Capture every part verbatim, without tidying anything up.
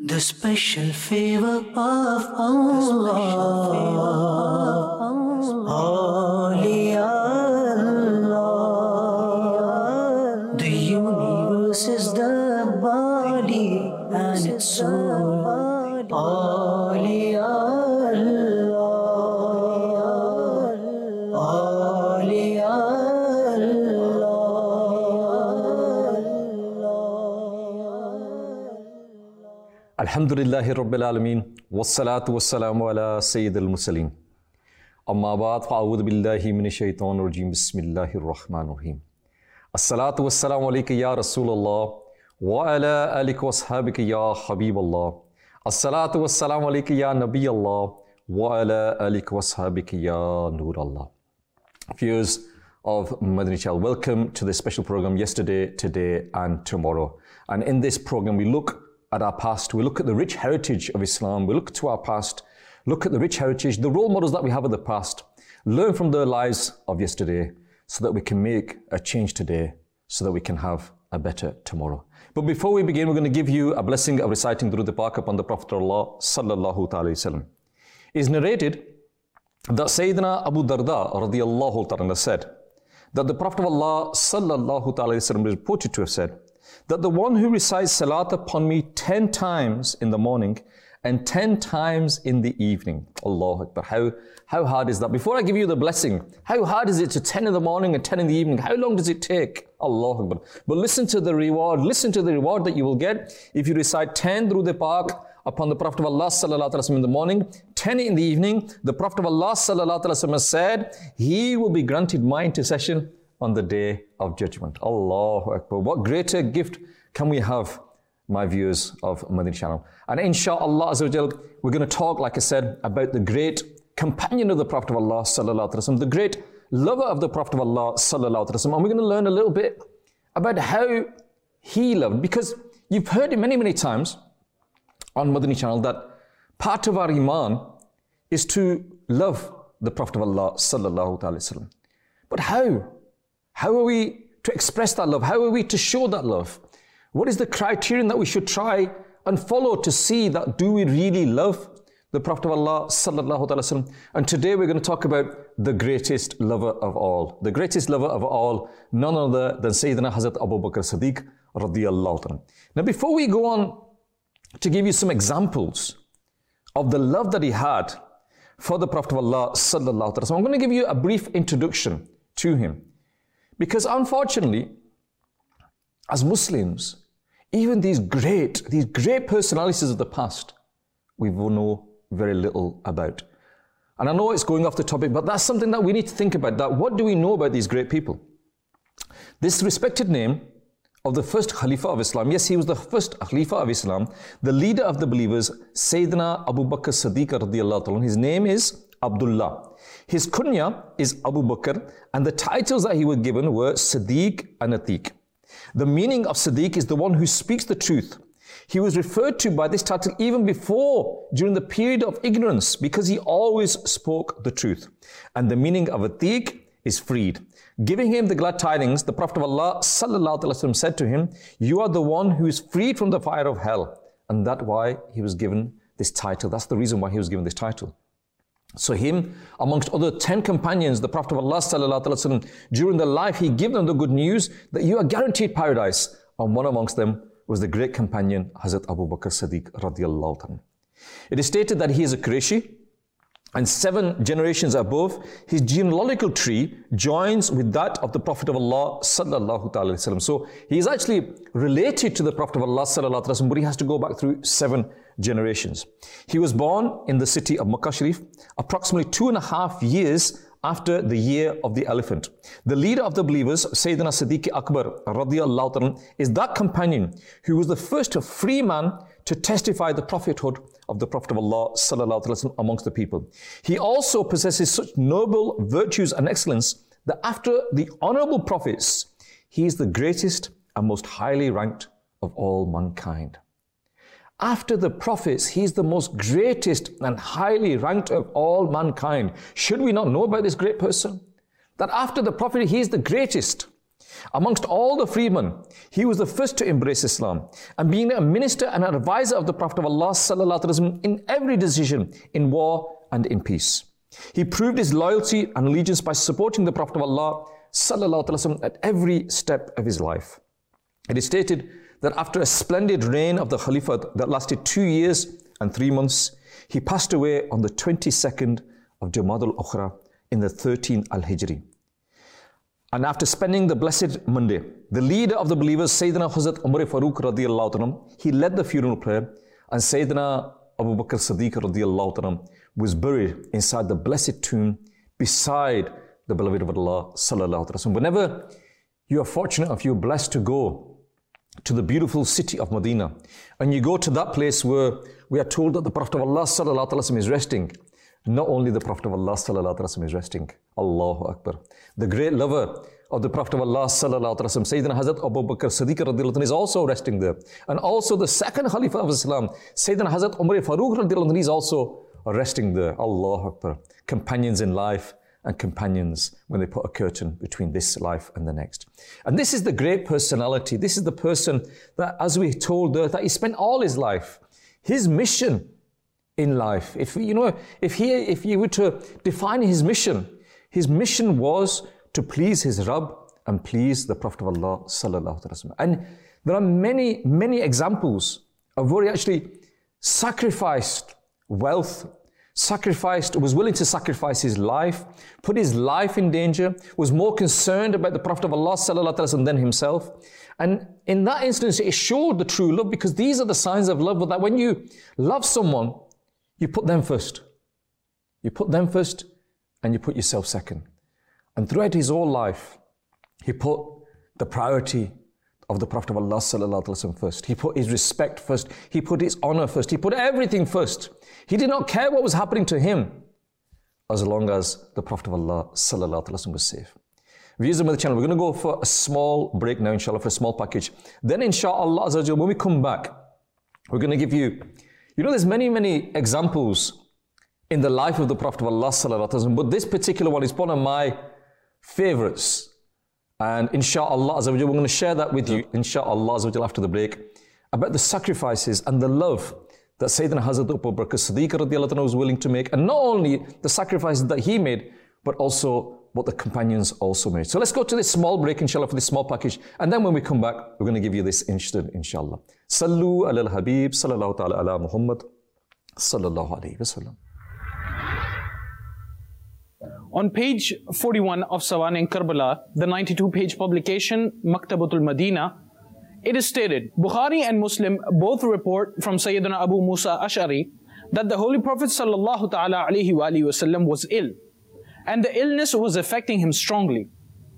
The special favor of Allah, Awliya Allah. The universe is the body and its soul, Awliya Allah, Awliya Allah. Alhamdulillahi Rabbil Alameen, wassalatu wassalamu ala Sayyidil Mursaleen. Amma ba'd, fa'awudhu billahi minash shaitanir rajeem, bismillahir rahmanir rahim. As-salatu wassalamu alayka ya Rasulullah, wa ala alika wa ashabika ya Habiballah. As-salatu wassalamu alayka ya Nabiyallah, wa ala alika wa ashabika ya Nurallah. Viewers of Madani Channel, welcome to this special program, Yesterday, Today and Tomorrow. And in this program we look at our past, we look at the rich heritage of Islam, we look to our past, look at the rich heritage, the role models that we have of the past, learn from the lives of yesterday so that we can make a change today, so that we can have a better tomorrow. But before we begin, we're going to give you a blessing of reciting Durood Pak upon the Prophet of Allah sallallahu ta'ala wasallam. It is narrated that Sayyidina Abu Darda radiyallahu ta'ala said that the Prophet of Allah sallallahu ta'ala wasallam is reported to have said that the one who recites salat upon me ten times in the morning and ten times in the evening. Allahu Akbar. How, how hard is that? Before I give you the blessing, how hard is it to ten in the morning and ten in the evening? How long does it take? Allahu Akbar. But listen to the reward. Listen to the reward that you will get if you recite ten Durood Pak upon the Prophet of Allah sallallahu alaihi wasallam in the morning, ten in the evening. The Prophet of Allah sallallahu alaihi wasallam said, he will be granted my intercession on the day of judgment. Allahu Akbar. What greater gift can we have, my viewers of Madani Channel? And inshallah azza wa jal, we're going to talk, like I said, about the great companion of the Prophet of Allah sallallahu alaihi wasallam, the great lover of the Prophet of Allah sallallahu alaihi wasallam. And we're going to learn a little bit about how he loved, because you've heard it many, many times on Madani Channel that part of our iman is to love the Prophet of Allah sallallahu alaihi wasallam. But how? How are we to express that love? How are we to show that love? What is the criterion that we should try and follow to see that do we really love the Prophet of Allah sallallahu alaihi wasallam? And today we're going to talk about the greatest lover of all. The greatest lover of all, none other than Sayyidina Hazrat Abu Bakr Siddiq radiyallahu ta'ala. Now before we go on to give you some examples of the love that he had for the Prophet of Allah sallallahu alaihi wasallam, I'm going to give you a brief introduction to him. Because unfortunately, as Muslims, even these great, these great personalities of the past, we will know very little about. And I know it's going off the topic, but that's something that we need to think about. That what do we know about these great people? This respected name of the first Khalifa of Islam, yes, he was the first Khalifa of Islam, the leader of the believers, Sayyidina Abu Bakr Siddiq radiyallahu ta'ala. His name is Abdullah. His kunya is Abu Bakr, and the titles that he was given were Siddiq and Atiq. The meaning of Siddiq is the one who speaks the truth. He was referred to by this title even before, during the period of ignorance, because he always spoke the truth. And the meaning of Atiq is freed. Giving him the glad tidings, the Prophet of Allah sallallahu alaihi wasallam said to him, you are the one who is freed from the fire of hell. And that's why he was given this title. That's the reason why he was given this title. So him, amongst other ten companions, the Prophet of Allah sallallahu alaihi wasallam, during their life, he gave them the good news that you are guaranteed paradise. And one amongst them was the great companion, Hazrat Abu Bakr Siddiq radiyallahu ta'ala. It is stated that he is a Qurayshi, and seven generations above, his genealogical tree joins with that of the Prophet of Allah sallallahu ta'ala wasallam. So he is actually related to the Prophet of Allah sallallahu ta'ala wasallam, but he has to go back through seven generations. He was born in the city of Makkah Sharif, approximately two and a half years after the year of the elephant. The leader of the believers, Sayyidina Siddiq Akbar radiyallahu ta'ala, is that companion who was the first free man to testify the prophethood of the Prophet of Allah sallallahu alaihi wasallam amongst the people. He also possesses such noble virtues and excellence that after the honorable prophets, he is the greatest and most highly ranked of all mankind. After the prophets, he is the most greatest and highly ranked of all mankind. Should we not know about this great person? That after the prophet, he is the greatest Amongst all the freemen, he was the first to embrace Islam, and being a minister and an advisor of the Prophet of Allah sallallahu alaihi wasallam in every decision, in war and in peace. He proved his loyalty and allegiance by supporting the Prophet of Allah sallallahu alaihi wasallam at every step of his life. It is stated that after a splendid reign of the Khalifa that lasted two years and three months, he passed away on the twenty-second of Jamad al-Ukhra in the thirteenth al-Hijri. And after spending the blessed Monday, the leader of the believers, Sayyidina Hazrat Umar Farooq radiyallahu anhu, he led the funeral prayer, and Sayyidina Abu Bakr Siddiq radiyallahu anhu was buried inside the blessed tomb beside the beloved of Allah sallallahu alaihi wasallam. Whenever you are fortunate, if you're blessed to go to the beautiful city of Medina, and you go to that place where we are told that the Prophet of Allah sallallahu alaihi wasallam is resting, not only the Prophet of Allah sallallahu alaihi wasallam is resting, Allahu Akbar. The great lover of the Prophet of Allah sallallahu alaihi wasallam, Sayyidina Hazrat Abu Bakr Siddiq radiyallahu anhu, is also resting there. And also the second Khalifa of Islam, Sayyidina Hazrat Umar Farooq radiyallahu anhu, is also resting there. Allahu Akbar. Companions in life and companions when they put a curtain between this life and the next. And this is the great personality. This is the person that, as we told her, that he spent all his life, his mission in life. If you know, if he, if you were to define his mission, his mission was to please his Rabb and please the Prophet of Allah sallallahu alaihi wasallam. And there are many, many examples of where he actually sacrificed wealth, sacrificed, was willing to sacrifice his life, put his life in danger, was more concerned about the Prophet of Allah sallallahu alaihi wasallam than himself. And in that instance, it showed the true love, because these are the signs of love, that when you love someone, you put them first. You put them first and you put yourself second. And throughout his whole life, he put the priority of the Prophet of Allah sallallahu alaihi wasallam first. He put his respect first. He put his honor first. He put everything first. He did not care what was happening to him, as long as the Prophet of Allah sallallahu alaihi wasallam was safe. Viewers of the channel, we're going to go for a small break now, inshallah, for a small package. Then, inshallah, when we come back, we're going to give you, you know, there's many, many examples in the life of the Prophet of Allah sallallahu alaihi wasallam, but this particular one is one of my favorites. And inshallah, we're going to share that with you, inshallah, after the break, about the sacrifices and the love that Sayyidina Hazrat Abu Bakr Siddiq radiyallahu anhu was willing to make. And not only the sacrifices that he made, but also what the companions also made. So let's go to this small break, inshallah, for this small package. And then when we come back, we're going to give you this instant, inshallah. Sallu ala al-Habib, sallallahu ta'ala ala Muhammad, sallallahu alayhi wa sallam. On page forty-one of Sawan in Karbala, the ninety-two page publication, Maktabatul Madina, it is stated, Bukhari and Muslim both report from Sayyidina Abu Musa Ash'ari that the Holy Prophet sallallahu ta'ala alayhi wa alayhi wa sallam was ill, and the illness was affecting him strongly.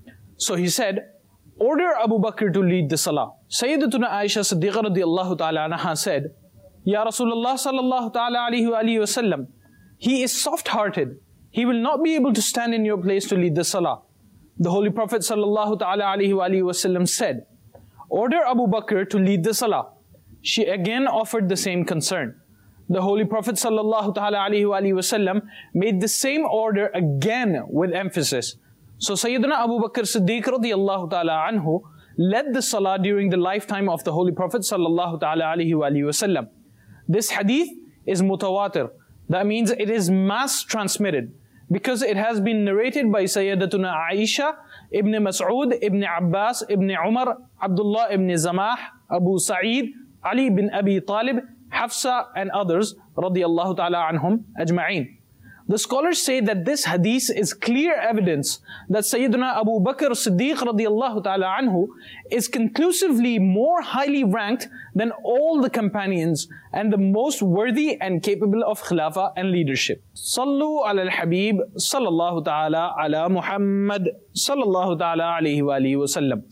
So he said, order Abu Bakr to lead the salah. Sayyidatuna Aisha Siddiqa radiyallahu ta'ala anha said, Ya Rasulullah sallallahu ta'ala alayhi wa alayhi wa sallam, he is soft-hearted. He will not be able to stand in your place to lead the salah. The Holy Prophet sallallahu ta'ala alayhi wa alayhi wa sallam said, order Abu Bakr to lead the salah. She again offered the same concern. The Holy Prophet sallallahu ta'ala alayhi wa alayhi wa sallam made the same order again with emphasis. So Sayyidina Abu Bakr Siddiq radiyallahu ta'ala anhu led the salah during the lifetime of the Holy Prophet sallallahu ta'ala alayhi wa alayhi wa sallam. This hadith is mutawatir. That means it is mass transmitted, because it has been narrated by Sayyidatuna Aisha, Ibn Mas'ud, Ibn Abbas, Ibn Umar, Abdullah ibn Zamah, Abu Sa'id, Ali bin Abi Talib, Hafsa and others, radiyallahu ta'ala anhum ajma'een. The scholars say that this hadith is clear evidence that Sayyidina Abu Bakr Siddiq radiyallahu ta'ala anhu is conclusively more highly ranked than all the companions and the most worthy and capable of khilafah and leadership. Sallu ala al-Habib sallallahu ta'ala ala Muhammad sallallahu ta'ala alayhi wa alihi wa sallam.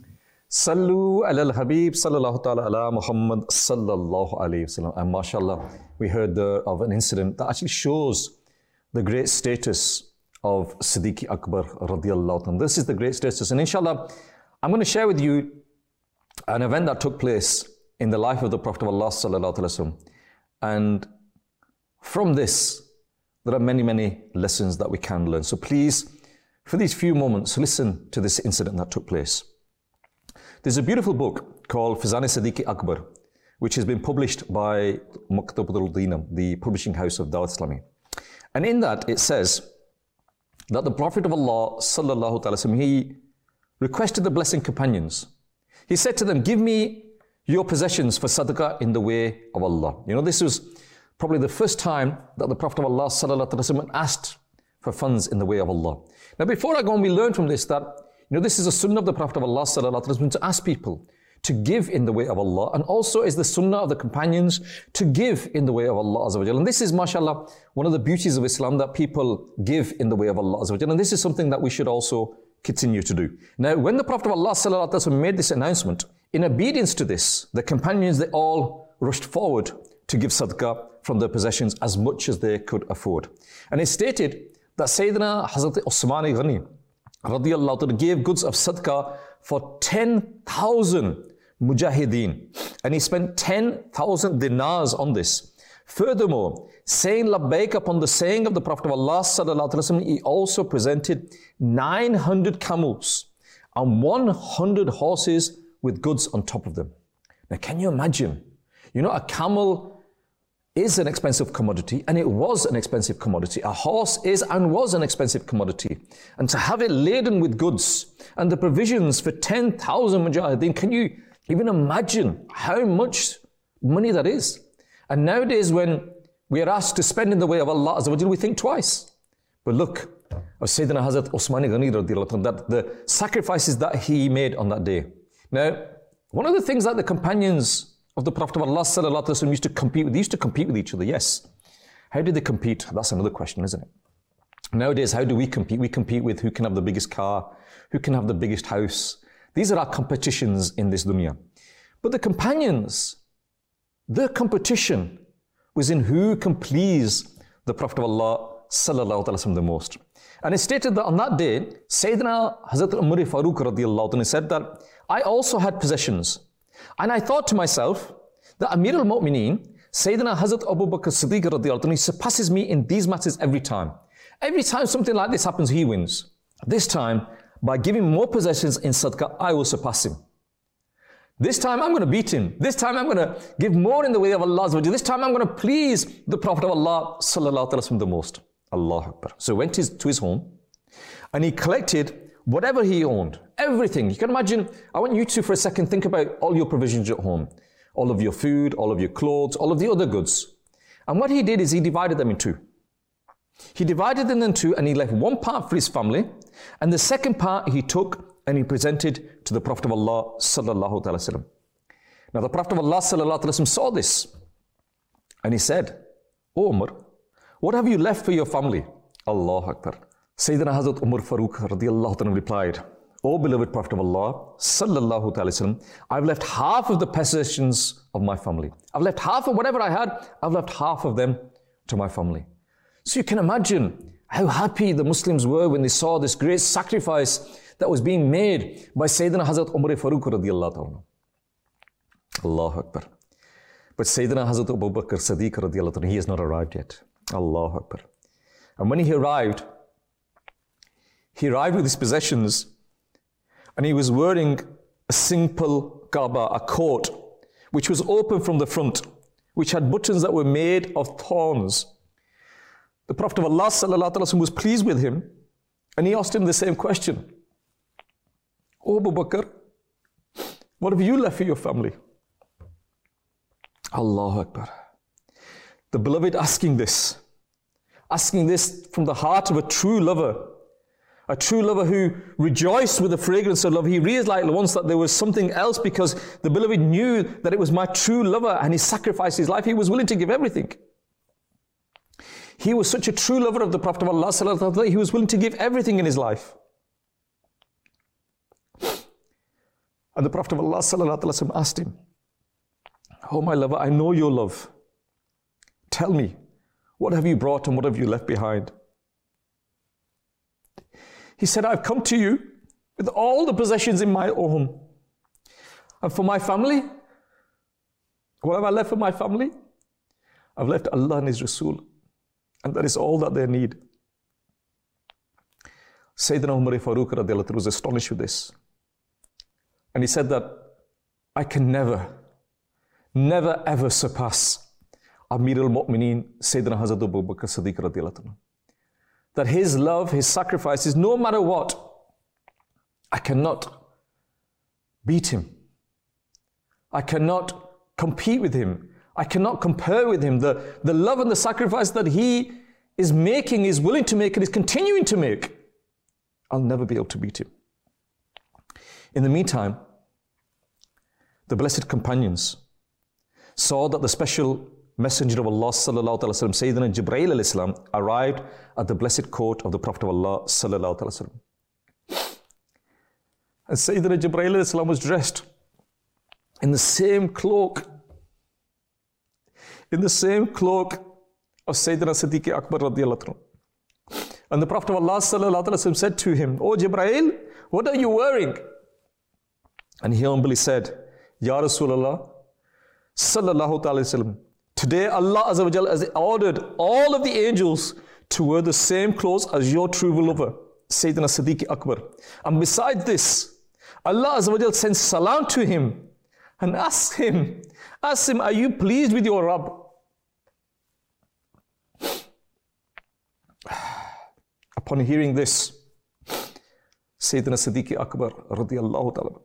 Sallu ala al-Habib sallallahu ta'ala ala Muhammad sallallahu alayhi wa sallam. And mashallah, we heard there of an incident that actually shows the great status of Siddiq Akbar radiyallahu anhu. This is the great status. And inshallah, I'm going to share with you an event that took place in the life of the Prophet of Allah sallallahu alaihi wasallam. And from this, there are many, many lessons that we can learn. So please, for these few moments, listen to this incident that took place. There's a beautiful book called Fizan-e-Siddiq Akbar, which has been published by Maktabatul Madina, the publishing house of Dawat Islami. And in that it says that the Prophet of Allah, sallallahu alaihi wasallam, he requested the blessing companions. He said to them, give me your possessions for sadaqah in the way of Allah. You know, this was probably the first time that the Prophet of Allah, sallallahu alaihi wasallam, asked for funds in the way of Allah. Now, before I go on, we learn from this that, you know, this is a sunnah of the Prophet of Allah, sallallahu alaihi wasallam, to ask people to give in the way of Allah, and also is the sunnah of the companions to give in the way of Allah Azza wa Jalla. And this is, mashallah, one of the beauties of Islam, that people give in the way of Allah Azza wa Jalla. And this is something that we should also continue to do. Now, when the Prophet of Allah sallallahu alaihi wasallam made this announcement, in obedience to this, the companions, they all rushed forward to give sadaqah from their possessions as much as they could afford. And it stated that Sayyidina Hazrat Usman Ghani radiyallahu ta'ala gave goods of sadaqah for ten thousand mujahideen, and he spent ten thousand dinars on this. Furthermore, saying labbaik upon the saying of the Prophet of Allah sallallahu alaihi wasallam, he also presented nine hundred camels and one hundred horses with goods on top of them. Now, can you imagine? You know, a camel is an expensive commodity, and it was an expensive commodity. A horse is and was an expensive commodity. And to have it laden with goods and the provisions for ten thousand mujahideen, can you even imagine how much money that is? And nowadays, when we are asked to spend in the way of Allah Azza wa Jalla, we think twice. But look, of Sayyidina Hazrat Usman Ghani radiyallahu anhu, that the sacrifices that he made on that day. Now, one of the things that the companions of the Prophet of Allah sallallahu alaihi wasallam used to compete with, they used to compete with each other, yes. How did they compete? That's another question, isn't it? Nowadays, how do we compete? We compete with who can have the biggest car, who can have the biggest house. These are our competitions in this dunya. But the companions, their competition was in who can please the Prophet of Allah sallallahu alaihi wasallam the most. And it stated that on that day, Sayyidina Hazrat Umar Farooq radiyallahu anhu said that I also had possessions. And I thought to myself that Amir al-Mu'mineen, Sayyidina Hazrat Abu Bakr Siddiq radiyallahu anhu, surpasses me in these matters every time. Every time something like this happens, he wins. This time, by giving more possessions in sadaqah, I will surpass him. This time I'm going to beat him. This time I'm going to give more in the way of Allah. This time I'm going to please the Prophet of Allah sallallahu alaihi wasallam the most. Allahu Akbar. So he went to his, to his home and he collected whatever he owned, everything. You can imagine, I want you to for a second think about all your provisions at home, all of your food, all of your clothes, all of the other goods. And what he did is he divided them in two. He divided them in two and he left one part for his family, and the second part he took and he presented to the Prophet of Allah sallallahu alaihi wasallam. Now the Prophet of Allah sallallahu alaihi wasallam saw this and he said, "O Umar, what have you left for your family?" Allahu Akbar. Sayyidina Hazrat Umar Farooq radiyallahu anhu replied, "O beloved Prophet of Allah sallallahu alaihi wasallam, I've left half of the possessions of my family. I've left half of whatever I had, I've left half of them to my family." So you can imagine how happy the Muslims were when they saw this great sacrifice that was being made by Sayyidina Hazrat Umar Farooq radiyallahu anhu. Allahu Akbar. But Sayyidina Hazrat Abu Bakr Siddiq radiyallahu anhu, he has not arrived yet. Allahu Akbar. And when he arrived, he arrived with his possessions and he was wearing a simple Kaaba, a coat, which was open from the front, which had buttons that were made of thorns. The Prophet of Allah sallallahu alaihi wasallam was pleased with him and he asked him the same question. "O Abu Bakr, what have you left for your family?" Allahu Akbar. The beloved asking this, asking this from the heart of a true lover, a true lover who rejoiced with the fragrance of love. He realized once that there was something else because the beloved knew that it was my true lover and he sacrificed his life. He was willing to give everything. He was such a true lover of the Prophet of Allah sallallahu alaihi wasallam, he was willing to give everything in his life. And the Prophet of Allah sallallahu alaihi wasallam asked him, "Oh my lover, I know your love. Tell me, what have you brought and what have you left behind?" He said, "I've come to you with all the possessions in my home. And for my family, what have I left for my family? I've left Allah and His Rasul. And that is all that they need." Sayyidina Umar Farooq radiyallahu anhu was astonished with this. And he said that I can never, never ever surpass Amir al-Mu'mineen Sayyidina Hazrat Abu Bakr Siddiq radiallahu anhu. That his love, his sacrifices, no matter what, I cannot beat him. I cannot compete with him. I cannot compare with him. The, the love and the sacrifice that he is making, is willing to make, and is continuing to make, I'll never be able to beat him. In the meantime, the blessed companions saw that the special Messenger of Allah sallallahu alaihi wasallam, Sayyidina Jibreel alayhi salam, arrived at the blessed court of the Prophet of Allah sallallahu alaihi wasallam. And Sayyidina Jibreel alayhi salam was dressed in the same cloak, in the same cloak of Sayyidina Siddiq Akbar radiallahu anhu. And the Prophet of Allah sallallahu alaihi wasallam said to him, "O Jibreel, what are you wearing?" And he humbly said, "Ya Rasulullah sallallahu alaihi wasallam, today Allah Azza wa Jalla has ordered all of the angels to wear the same clothes as your true lover, Sayyidina Siddiq Akbar. And besides this, Allah Azza wa Jalla sends salam to him and asks him, asks him, are you pleased with your Rabb?" Upon hearing this, Sayyidina Siddiq Akbar radiallahu ta'ala,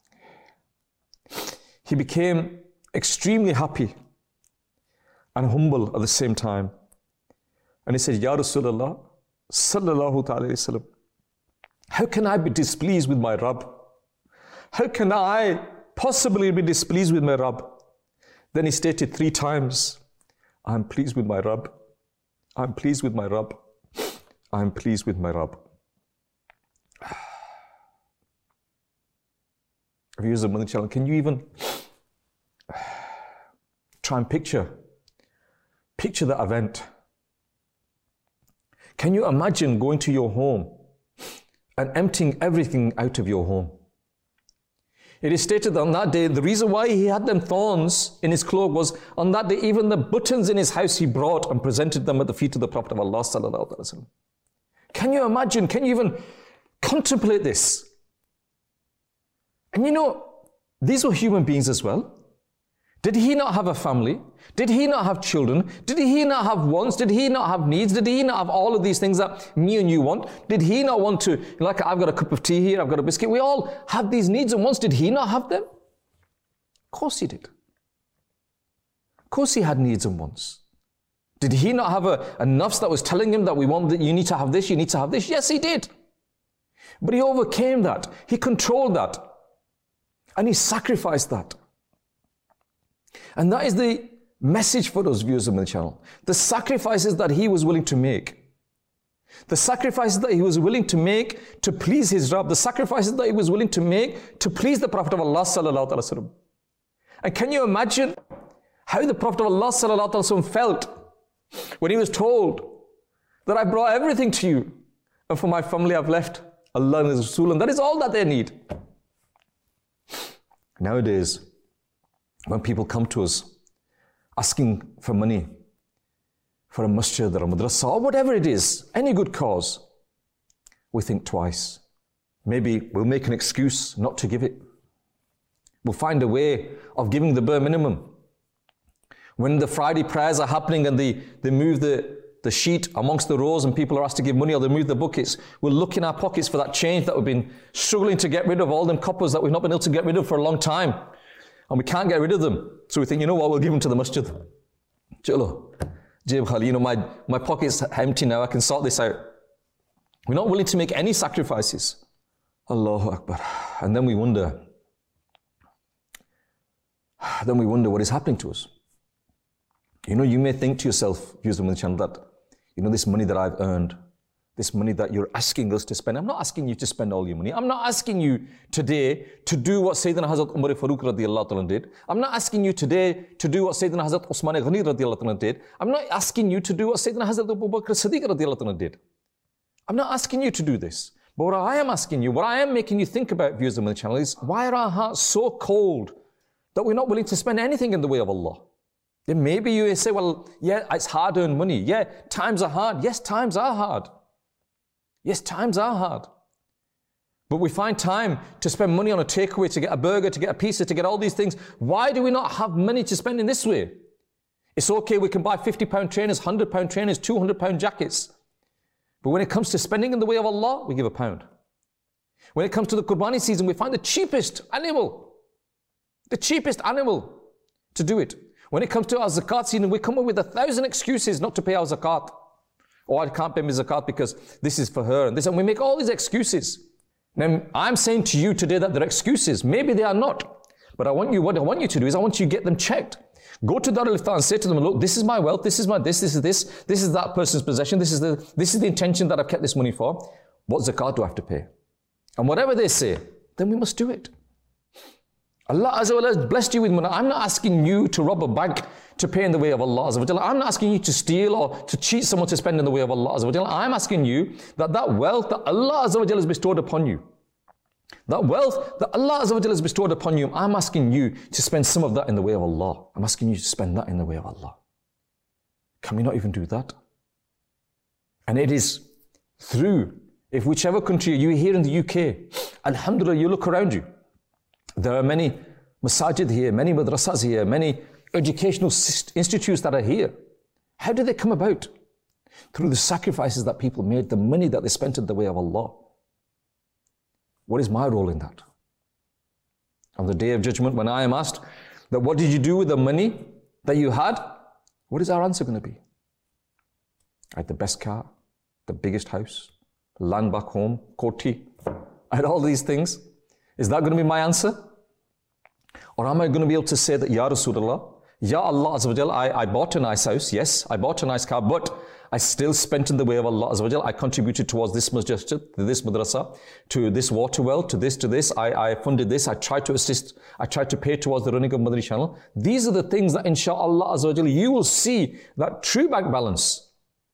he became extremely happy and humble at the same time. And he said, "Ya Rasulullah sallallahu ta'ala wasallam, how can I be displeased with my Rabb? How can I possibly be displeased with my Rabb?" Then he stated three times, "I'm pleased with my Rabb. I'm pleased with my Rabb. I'm pleased with my Rabb." Viewers of Madani Channel, can you even try and picture, picture that event? Can you imagine going to your home and emptying everything out of your home? It is stated that on that day, the reason why he had them thorns in his cloak was on that day, even the buttons in his house he brought and presented them at the feet of the Prophet of Allah sallallahu alaihi wasallam. Can you imagine? Can you even contemplate this? And you know, these were human beings as well. Did he not have a family? Did he not have children? Did he not have wants? Did he not have needs? Did he not have all of these things that me and you want? Did he not want to, like, I've got a cup of tea here, I've got a biscuit. We all have these needs and wants. Did he not have them? Of course he did. Of course he had needs and wants. Did he not have a, a nafs that was telling him that we want, that you need to have this, you need to have this? Yes, he did. But he overcame that. He controlled that. And he sacrificed that. And that is the message for those viewers of the channel. The sacrifices that he was willing to make. The sacrifices that he was willing to make to please his Rabb. The sacrifices that he was willing to make to please the Prophet of Allah sallallahu alaihi wasallam. And can you imagine how the Prophet of Allah sallallahu alaihi wasallam felt when he was told that I brought everything to you, and for my family I've left Allah and His Rasul, and that is all that they need. Nowadays, when people come to us asking for money for a masjid or a madrasa or whatever it is, any good cause, we think twice. Maybe we'll make an excuse not to give it. We'll find a way of giving the bare minimum. When the Friday prayers are happening and they, they move the, the sheet amongst the rows and people are asked to give money, or they move the buckets, we'll look in our pockets for that change that we've been struggling to get rid of, all them coppers that we've not been able to get rid of for a long time. And we can't get rid of them. So we think, you know what, we'll give them to the masjid. Chalo, Jayb Khali, you know, my, my pocket's empty now, I can sort this out. We're not willing to make any sacrifices. Allahu Akbar. And then we wonder, then we wonder what is happening to us. You know, you may think to yourself, viewers of the channel, that, you know, this money that I've earned, this money that you're asking us to spend, I'm not asking you to spend all your money. I'm not asking you today to do what Sayyidina Hazrat Umar Farooq radiallahu anhu did. I'm not asking you today to do what Sayyidina Hazrat Usman Ghani radiallahu anhu did. I'm not asking you to do what Sayyidina Hazrat Abu Bakr Siddiq radiallahu anhu did. I'm not asking you to do this. But what I am asking you, what I am making you think about, viewers of the channel, is why are our hearts so cold that we're not willing to spend anything in the way of Allah? Then maybe you say, well, yeah, it's hard-earned money. Yeah, times are hard. Yes, times are hard. Yes, times are hard. But we find time to spend money on a takeaway, to get a burger, to get a pizza, to get all these things. Why do we not have money to spend in this way? It's okay, we can buy fifty pound trainers, one hundred pound trainers, two hundred pound jackets. But when it comes to spending in the way of Allah, we give a pound. When it comes to the Qurbani season, we find the cheapest animal, the cheapest animal to do it. When it comes to our zakat season, we come up with a thousand excuses not to pay our zakat. Oh, I can't pay my zakat because this is for her and this, and we make all these excuses. Now, I'm saying to you today that they're excuses. Maybe they are not. But I want you, what I want you to do is I want you to get them checked. Go to Darul Iftar and say to them, look, this is my wealth, this is my this, this is this, this is that person's possession, this is the this is the intention that I've kept this money for. What zakat do I have to pay? And whatever they say, then we must do it. Allah Azza wa Jalla has blessed you with money. I'm not asking you to rob a bank to pay in the way of Allah Azza wa Jalla. I'm not asking you to steal or to cheat someone to spend in the way of Allah Azza wa Jalla. I'm asking you that that wealth that Allah Azza wa Jalla has bestowed upon you, that wealth that Allah Azza wa Jalla has bestowed upon you, I'm asking you to spend some of that in the way of Allah. I'm asking you to spend that in the way of Allah. Can we not even do that? And it is through, if whichever country you're here in the U K, alhamdulillah, you look around you. There are many masajid here, many madrasas here, many educational institutes that are here. How did they come about? Through the sacrifices that people made, the money that they spent in the way of Allah. What is my role in that? On the day of judgment, when I am asked that what did you do with the money that you had? What is our answer going to be? I had the best car, the biggest house, land back home, koti. I had all these things. Is that going to be my answer? Or am I going to be able to say that, Ya Rasulullah, Ya Allah Azza wa Jal, I, I bought a nice house, yes, I bought a nice car, but I still spent in the way of Allah Azza wa Jal. I contributed towards this masjid, to this madrasa, to this water well, to this, to this. I, I funded this. I tried to assist. I tried to pay towards the running of Madani channel. These are the things that inshaAllah Azza wa Jal, you will see that true bank balance.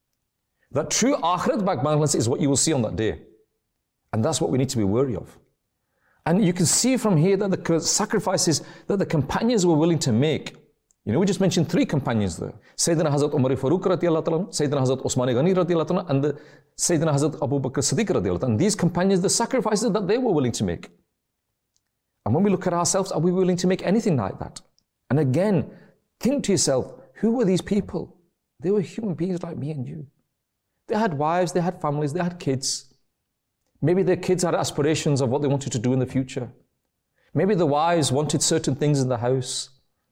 That true akhirat bank balance is what you will see on that day. And that's what we need to be wary of. And you can see from here that the sacrifices that the companions were willing to make. You know, we just mentioned three companions there. Sayyidina Hazrat Umar Farooq radiyallahu ta'ala, Sayyidina Hazrat Osman Ghani radiyallahu ta'ala, and the Sayyidina Hazrat Abu Bakr Siddiq radiyallahu ta'ala. And these companions, the sacrifices that they were willing to make. And when we look at ourselves, are we willing to make anything like that? And again, think to yourself, who were these people? They were human beings like me and you. They had wives, they had families, they had kids. Maybe their kids had aspirations of what they wanted to do in the future. Maybe the wives wanted certain things in the house.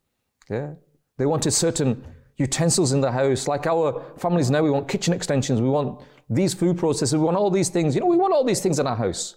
Yeah, they wanted certain utensils in the house. Like our families now, we want kitchen extensions. We want these food processors. We want all these things. You know, we want all these things in our house.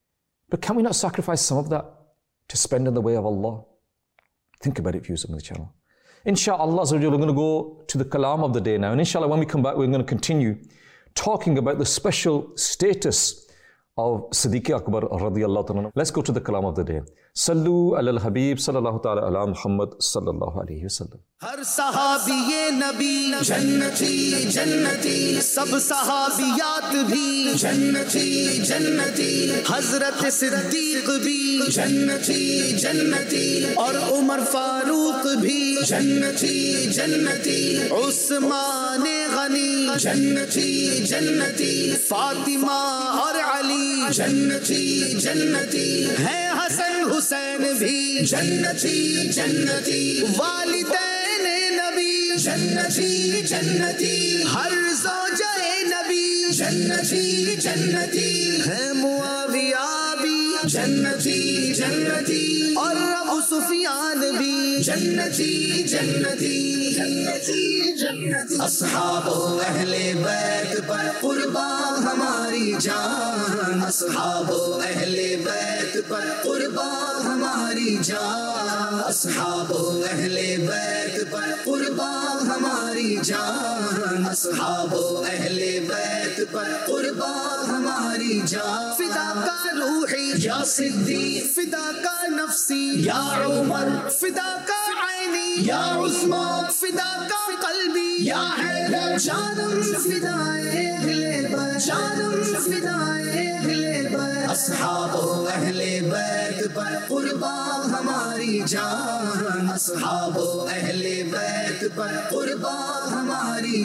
But can we not sacrifice some of that to spend in the way of Allah? Think about it, viewers of the channel. Insha'Allah, we're going to go to the kalam of the day now. And inshallah, when we come back, we're going to continue talking about the special status of Siddiq Akbar radiyallahu ta'ala. Let's go to the kalam of the day. Sallu ala al-Habib sallallahu ta'ala ala Muhammad sallallahu alayhi wa sallam. Har sahabi nabi jannati jannati, sab sahabiyat bhi jannati jannati, Hazrat Siddiq bhi jannati jannati, aur Umar Farooq bhi jannati jannati, Usman Ghani jannati jannati, Fatima aur Ali jannati jannati, hai Hasan Hussain bhi jannati jannati, walidain nabi jannati jannati, har zawjaye nabi jannati jannati, hai Muawiya bhi jannati jannati, aur Abu Sufyan bhi jannati jannati, jannati jannati. Ashab ahle bayt par qurban hamari jaan, ashab ahle bayt par qurban hamari jaan, ashab ahle bayt par qurban hamari jaan, ashab ahle bayt par qurban hamari jaan. Fida ka ruhi ya Siddiq, fida ka nafsi ya Umar, fida ka aini ya Uthman, fida ka qalbi ya Haydar, janam fidaye ahle bayt, janam fidaye ahle bayt, ashab ahle bayt par qurban hamari jaan, ashab ahle bayt par qurban hamari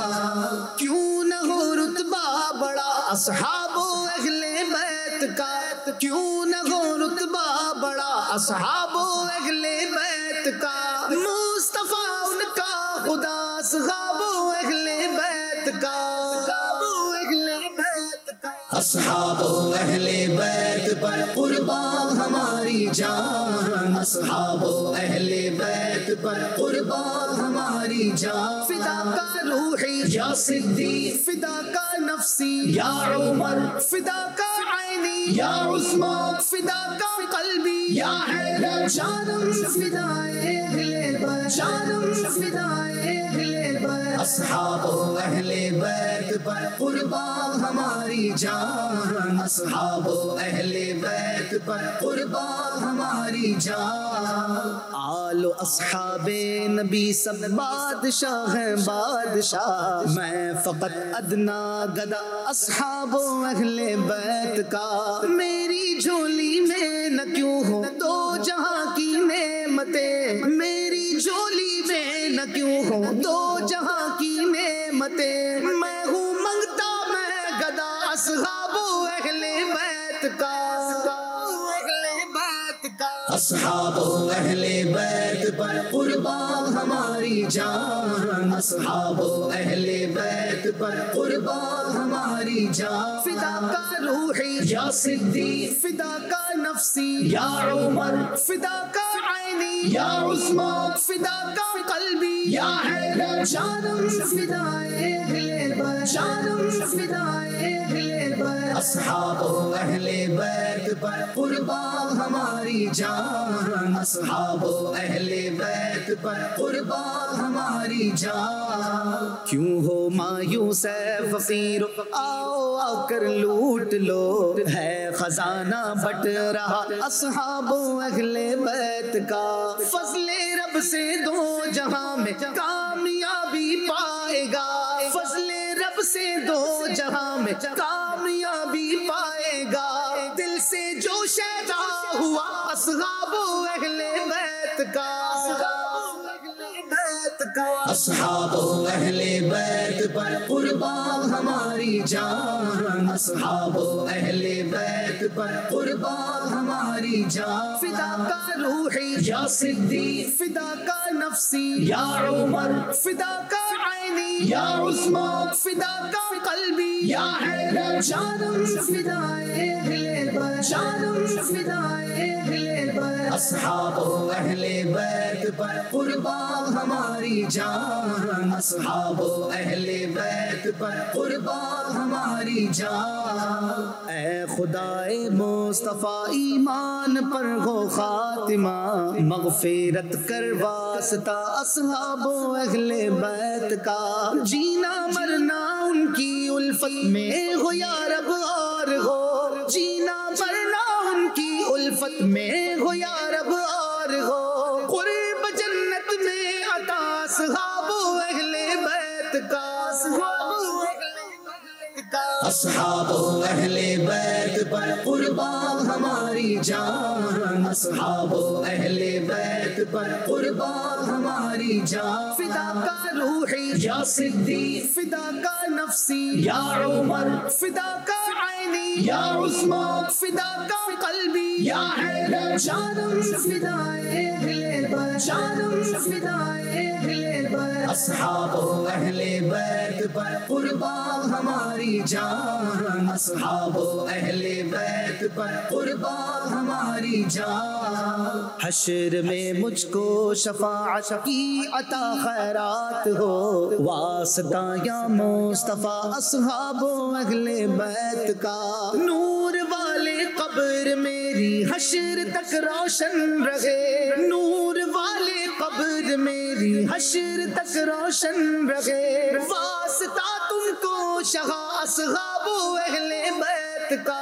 jaan. Kyun na ho rutba bada ashab ahle bayt ka, بات کیوں نہ ہو رتبہ بڑا اصحاب و اہل بیت کا، مصطفیٰ ان کا خدا اصحاب و اہل بیت کا، اصحاب و اہل بیت پر قربان ہماری جان، اصحاب و اہل بیت پر قربان ہماری جان، فدا کا روحی یا صدیق، فدا کا نفسی یا عمر، فدا کا عینی یا عثمان، فدا کا قلبی یا حیدر، جانم فدائے اہل بیت، جانم فدائے اہل بیت، اصحاب و اہل بیت پر قربان ہماری جان، اصحاب و اہل بیت پر قربان ہماری جان، آل و اصحاب نبی سب بادشاہ ہیں بادشاہ، میں فقط ادنا گدا اصحاب و اہل بیت کا، میری جھولی میں نہ کیوں ہو دو جہاں کی نعمتیں، میری جھولی میں نہ کیوں ہو دو جہاں کی نعمتیں، میں ہوں منگتا میں گدا اصحاب و اہل بیت کا، اصحاب و اہل بیت پر قربان ہماری جان، اصحاب و اہل بیت پر قربان ہماری جان، فدا کا روحی یا صدیق، فدا کا نفسی یا عمر، فدا کا عینی یا عثمان، فدا کا قلبی یا حیدر، جانم فدائے اہل بیت، جانم فدائے اہل بیت، اصحاب و اہل بیت پر قربان ہماری جان، اصحاب و اہل بیت پر قربان ہماری جان، کیوں ہو مایوس ہے فقیر، آؤ آ کر لوٹ لو، ہے خزانہ بٹ رہا اصحاب و اہل بیت کا، فضل رب سے دو جہاں میں کامیابی پائے گا، فضل رب سے دو جہاں میں کامیابی پائے گا، دل سے جو شیدا ہوا اصحاب و اہل بیت کا، اصحاب و اہل بیت پر قربان ہماری جان، اصحاب و اہل بیت پر قربان ہماری جان، فدا کا روحی یا صدیق، فدا کا نفسی یا عمر، فدا کا عینی یا عثمان، فدا کا قلبی یا حیدر، جانم فدائے اہل بیت، جانم فدائے اہل بیت، اصحاب و اہل بیت پر قربان ہماری جان، اصحاب و اہل بیت پر قربان ہماری جان، اے خدائے مصطفیٰ ایمان پر ہو خاتمہ، مغفرت کر واسطہ اصحاب و اہل بیت کا، جینا مرنا ان کی الفت میں ہو یا رب اور ہو، جینا مرنا ان کی الفت میں ہو یا رب اور ہو، قرب جنت میں عطا اصحاب و اہل بیت کا، اصحاب و اہل بیت پر قربان ہماری جان، اصحاب و اہل بیت پر قربان ہماری جان، فدا کا روحی یا صدیق، فدا کا نفسی یا عمر، فدا کا عینی یا عثمان، فدا کا قلبی یا حیدر، جانم فدائے اہل بیت، جانم فدائے اہل بیت، اصحاب و اہل بیت پر قربان ہماری جان، اصحاب و اہل بیت پر قربان ہماری جان، حشر میں مجھ کو شفاعت کی عطا خیرات ہو، واسطہ یا مصطفیٰ اصحاب و اہل بیت کا، نور والے قبر میری حشر تک روشن رہے، نور والے قبر میری حشر تک روشن رہے، واسطہ تم کو شاہ اصحاب و اہل بیت کا،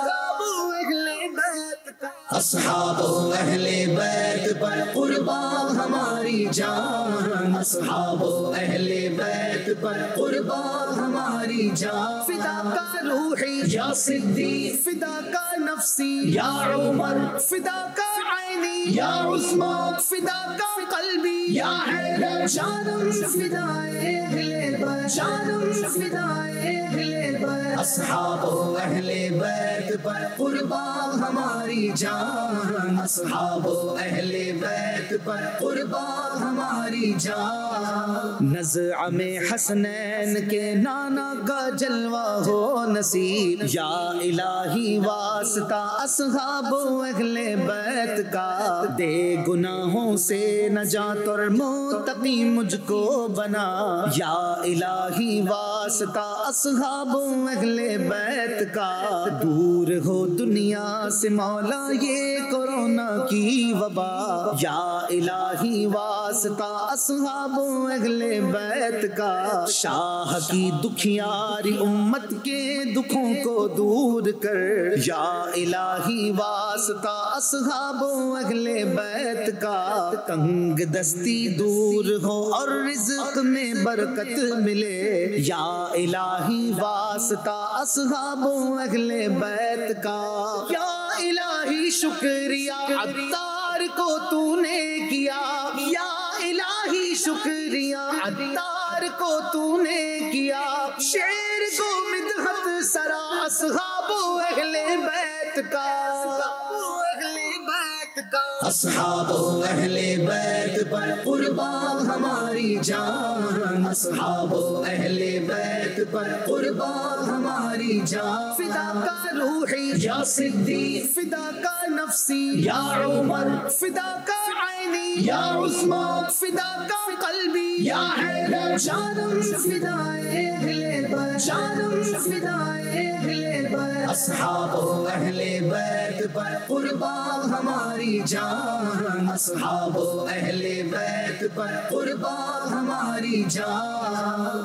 اصحاب و اہل بیت پر قربان ہماری جان، اصحاب و اہل بیت پر قربان ہماری جان، فدا کا روحی یا صدیق، فدا کا نفسی یا عمر، فدا کا عینی یا عثمان، فدا کا قلبی یا حیدر، جانم فدائے اہل بیت، جانم فدائے اہل بیت، अस्हाबो अहले बैत पर कुर्बान हमारी जान, अस्हाबो अहले बैत पर कुर्बान हमारी जान। नज़अ में हसनैन के नाना का जलवा हो नसीब, या इलाही वास्ता अस्हाबो अहले बैत का, दे गुनाहों से नजात और मुत्तकी मुझको बना, या इलाही वास्ता अस्हाबो अहले बैत का, दूर हो दुनिया से मौला ये कोरोना की वबा, या इलाही वास्ता अस्हाबो अहले बैत का, शाह की दुखियारी उम्मत के दुखों को दूर कर, या इलाही वास्ता अस्हाबो अहले बैत का, तंग दस्ती दूर हो और रिज़्क़ में बरकत मिले, या इलाही वास्ता अस्हाबो अहले बैत का, या इलाही शुक्रिया अत्तार को तूने किया, या इलाही शुक्रिया अत्तार को तूने किया, शेर को मिदहत सरा अस्हाबो अहले बैत का, अस्हाबो अहले बैत पर कुर्बान हमारी जान, अस्हाबो अहले बैत पर कुर्बान हमारी जान। फिदा का रूही या सिद्दीक, फिदा का नफ्सी या उमर, फिदा का आईनी या उस्मान, फिदा का कल्बी या हैदर, जानम फिदाए अहले बैत, जानम फिदाए अहले बैत, अस्हाबो अहले बैत पर कुर्बान हमारी जान, अस्हाबो अहले बैत पर कुर्बान हमारी जान।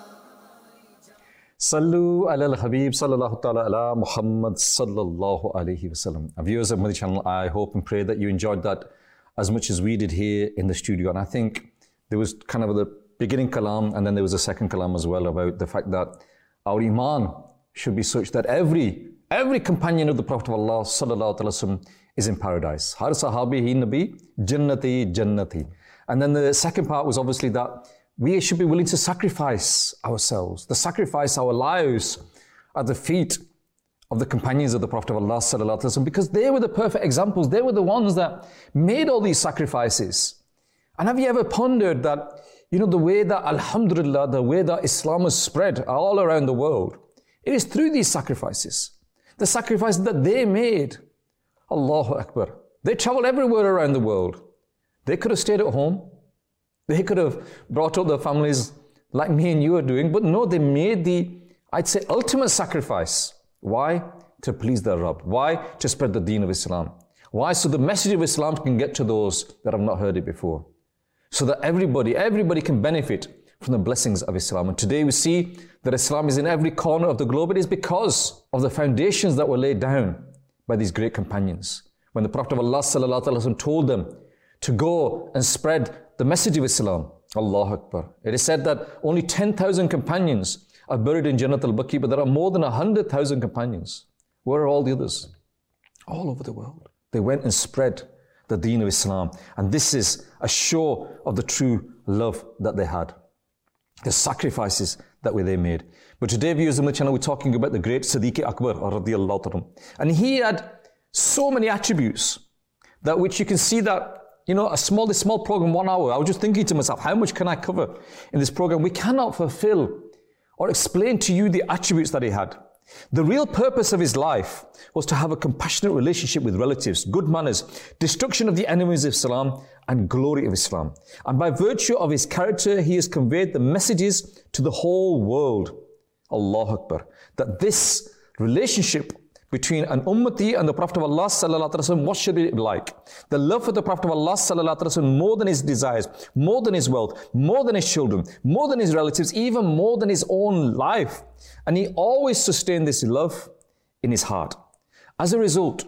Sallu alal Habib sallallahu ta'ala ala Muhammad sallallahu alayhi wa sallam. Viewers of Madani Channel, I hope and pray that you enjoyed that as much as we did here in the studio. And I think there was kind of the beginning kalam and then there was a second kalam as well about the fact that our iman should be such that every every companion of the Prophet of Allah sallallahu alaihi wasallam is in paradise. Har sahabi hi nabi jannati jannati. And then the second part was obviously that we should be willing to sacrifice ourselves, to sacrifice our lives at the feet of the companions of the Prophet of Allah sallallahu alaihi wasallam, because they were the perfect examples. They were the ones that made all these sacrifices. And have you ever pondered that, you know, the way that, alhamdulillah, the way that Islam has spread all around the world, it is through these sacrifices. The sacrifices that they made. Allahu Akbar. They traveled everywhere around the world. They could have stayed at home. They could have brought up their families like me and you are doing. But no, they made the, I'd say, ultimate sacrifice. Why? To please their Rabb. Why? To spread the deen of Islam. Why? So the message of Islam can get to those that have not heard it before. So that everybody, everybody can benefit from the blessings of Islam. And today we see that Islam is in every corner of the globe. It is because of the foundations that were laid down by these great companions. When the Prophet of Allah sallallahu alaihi wasallam told them to go and spread the message of Islam. Allahu Akbar. It is said that only ten thousand companions are buried in Jannat al-Baqi, but there are more than one hundred thousand companions. Where are all the others? All over the world. They went and spread the deen of Islam. And this is a show of the true love that they had. The sacrifices that they made. But today, viewers on the channel, we're talking about the great Siddiq Akbar radiyallahu anhu. And he had so many attributes that which you can see that, you know, a small, this small program, one hour, I was just thinking to myself, how much can I cover in this program? We cannot fulfill or explain to you the attributes that he had. The real purpose of his life was to have a compassionate relationship with relatives, good manners, destruction of the enemies of Islam, and glory of Islam. And by virtue of his character, he has conveyed the messages to the whole world. Allahu Akbar. That this relationship between an ummati and the Prophet of Allah sallallahu alaihi wasallam, what should it be like? The love for the Prophet of Allah sallallahu alaihi wasallam more than his desires, more than his wealth, more than his children, more than his relatives, even more than his own life. And he always sustained this love in his heart. As a result,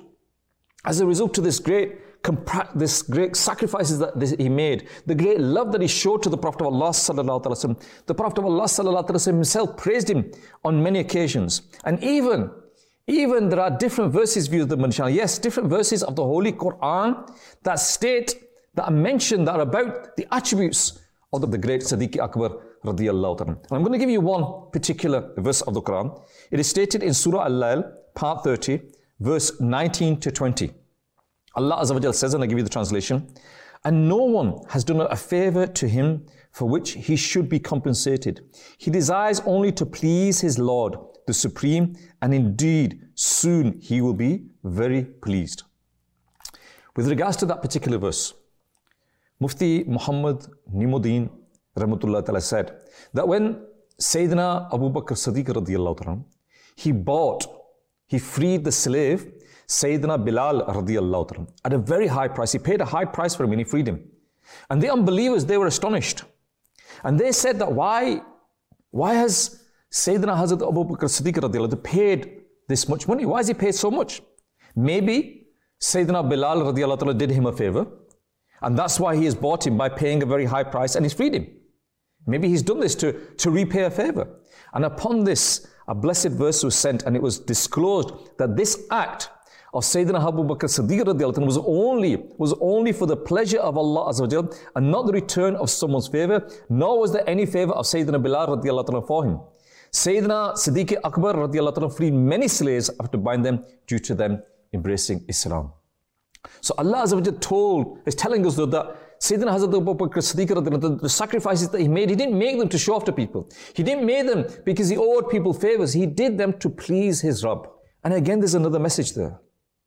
as a result to this great this great sacrifices that this, he made, the great love that he showed to the Prophet of Allah sallallahu alaihi wasallam, the Prophet of Allah sallallahu alaihi wasallam himself praised him on many occasions. And even Even there are different verses, viewed the Madani Channel. Yes, different verses of the Holy Quran that state, that are mentioned, that are about the attributes of the great Siddiq Akbar radiyallahu ta'ala. I'm going to give you one particular verse of the Quran. It is stated in Surah Al-Layl, part thirty, verse nineteen to twenty. Allah Azza wa Jal says, and I give you the translation, and no one has done a favor to him for which he should be compensated. He desires only to please his Lord, the Supreme, and indeed soon he will be very pleased. With regards to that particular verse, Mufti Muhammad Nimuddin Rahmatullah Ta'ala said that when Sayyidina Abu Bakr Siddiq radiyallahu ta'ala, he bought, he freed the slave Sayyidina Bilal radiyallahu ta'ala at a very high price. He paid a high price for him and he freed him. And the unbelievers, they were astonished. And they said that why, why has Sayyidina Hazrat Abu Bakr Siddiq radiyallahu ta'ala paid this much money? Why has he paid so much? Maybe Sayyidina Bilal radiyallahu ta'ala did him a favor, and that's why he has bought him by paying a very high price and he's freed him. Maybe he's done this to, to repay a favor. And upon this, a blessed verse was sent, and it was disclosed that this act of Sayyidina Abu Bakr Siddiq radiyallahu anhu was only, was only for the pleasure of Allah Azza wa Jal and not the return of someone's favor, nor was there any favor of Sayyidina Bilal radiyallahu anhu for him. Sayyidina Siddiq Akbar radiyallahu anhu freed many slaves after buying them due to them embracing Islam. So Allah Azza wa Jal told, is telling us though that Sayyidina Hazrat Abu Bakr Siddiq radiyallahu anhu, the sacrifices that he made, he didn't make them to show off to people. He didn't make them because he owed people favors. He did them to please his Rabb. And again, there's another message there.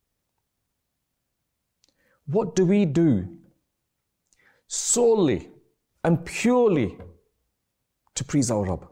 What do we do solely and purely to please our Rabb?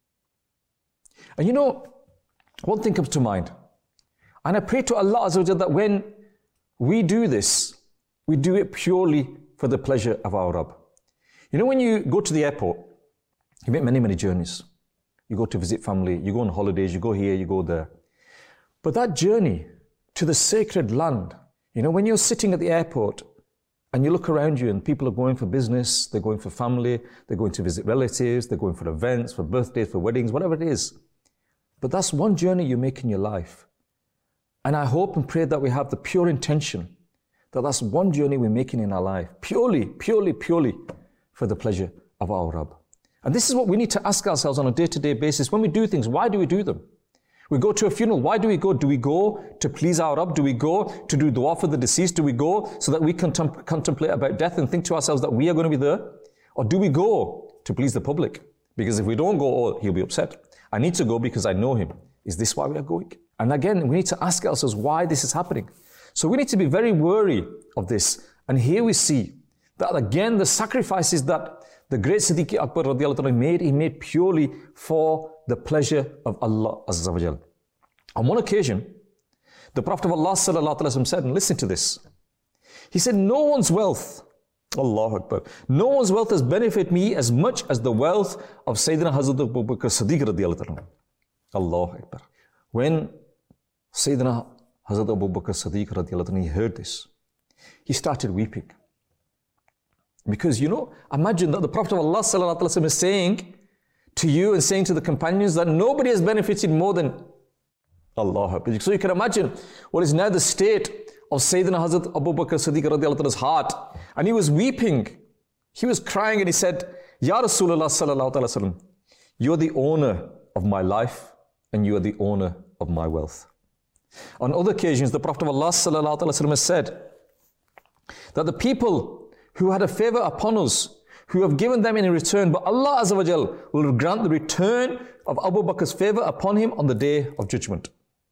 And you know, one thing comes to mind. And I pray to Allah Azza wa Jalla that when we do this, we do it purely for the pleasure of our Rabb. You know, when you go to the airport, you make many, many journeys. You go to visit family, you go on holidays, you go here, you go there. But that journey to the sacred land, you know, when you're sitting at the airport and you look around you and people are going for business, they're going for family, they're going to visit relatives, they're going for events, for birthdays, for weddings, whatever it is. But that's one journey you make in your life. And I hope and pray that we have the pure intention that that's one journey we're making in our life, purely, purely, purely for the pleasure of our Rabb. And this is what we need to ask ourselves on a day-to-day basis. When we do things, why do we do them? We go to a funeral. Why do we go? Do we go to please our Rabb? Do we go to do dua for the deceased? Do we go so that we can contem- contemplate about death and think to ourselves that we are going to be there? Or do we go to please the public? Because if we don't go, oh, he'll be upset. I need to go because I know him. Is this why we are going? And again, we need to ask ourselves why this is happening. So we need to be very wary of this. And here we see that again, the sacrifices that the great Siddiq Akbar radiallahu anhu made, he made purely for the pleasure of Allah Azza wa Jal. On one occasion, the Prophet of Allah sallallahu alaihi wasallam said, and listen to this. He said, no one's wealth, Allahu Akbar, no one's wealth has benefited me as much as the wealth of Sayyidina Hazrat Abu Bakr Siddiq radiallahu anhu. Allahu Akbar. When Sayyidina Hazrat Abu Bakr Siddiq radiallahu anhu, he heard this, he started weeping. Because, you know, imagine that the Prophet of Allah sallallahu alaihi wasallam is saying to you and saying to the companions that nobody has benefited more than Allah. So you can imagine what is now the state of Sayyidina Hazrat Abu Bakr Siddiq radiallahu anhu's heart. And he was weeping. He was crying and he said, Ya Rasulullah sallallahu alaihi wasallam, you are the owner of my life and you are the owner of my wealth. On other occasions, the Prophet of Allah sallallahu alaihi wasallam has said that the people who had a favor upon us, who have given them in return, but Allah Azza wa Jal will grant the return of Abu Bakr's favor upon him on the day of judgment.